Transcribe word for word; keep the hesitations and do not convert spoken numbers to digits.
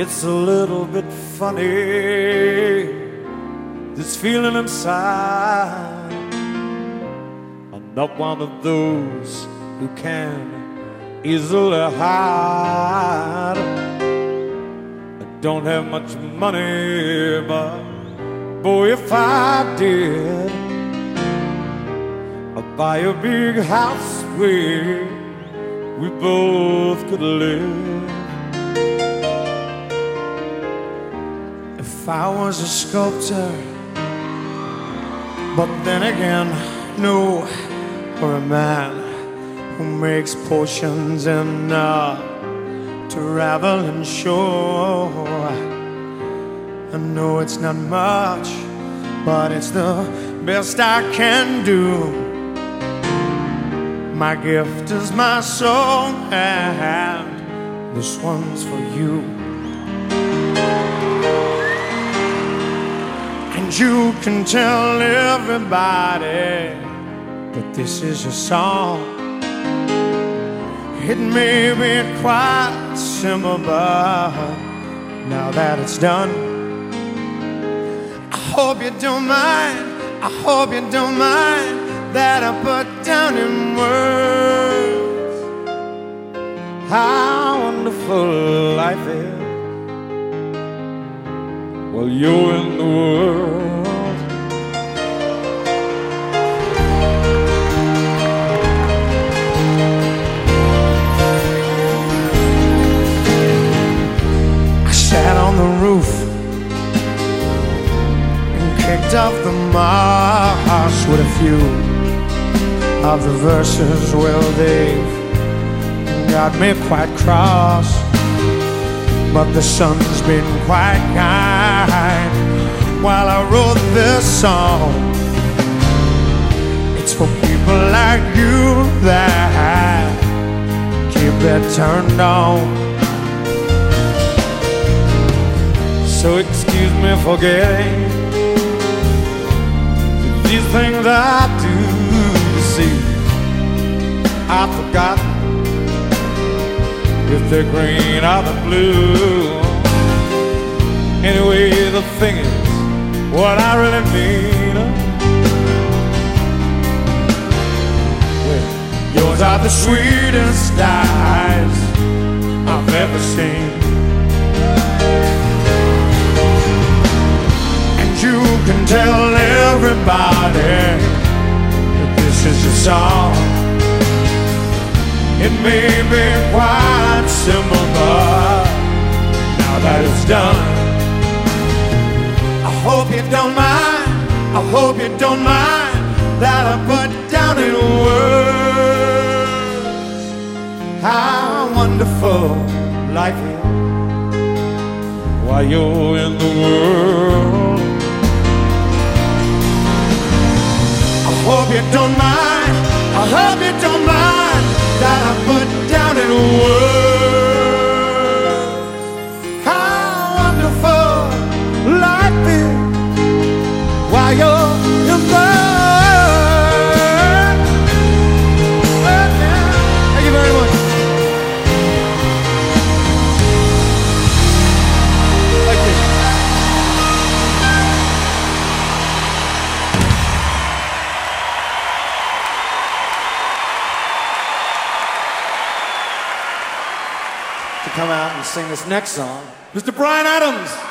It's a little bit funny, this feeling inside. I'm not one of those who can easily hide. I don't have much money, but boy, if I did, I'd buy a big house where we both could live. If I was a sculptor, but then again, no, or a man who makes potions and uh, travel and show. I know it's not much, but it's the best I can do. My gift is my song, and this one's for you. And you can tell everybody that this is your song. It may be quite simple, but now that it's done, I hope you don't mind, I hope you don't mind that I put down in words how wonderful life is while you're in the world. I sat on the roof and kicked off the marsh with a few of the verses. Well, they've got me quite cross, but the sun's been quite kind while I wrote this song. It's for people like you that keep it turned on. So excuse me for getting these things I do. See, I've forgotten if they're green or the blue. Anyway, the thing is, what I really mean, well, yours are the sweetest eyes I've ever seen. And you can tell everybody this is your song. It may be quite simple, but now that it's done, I hope you don't mind, I hope you don't mind that I put down in words how wonderful life is while you're in the world. I hope you don't mind, I hope you don't mind that I put down in words how wonderful life is while you're in the world. Thank you very much. Thank you. To come out and sing this next song, Mister Bryan Adams.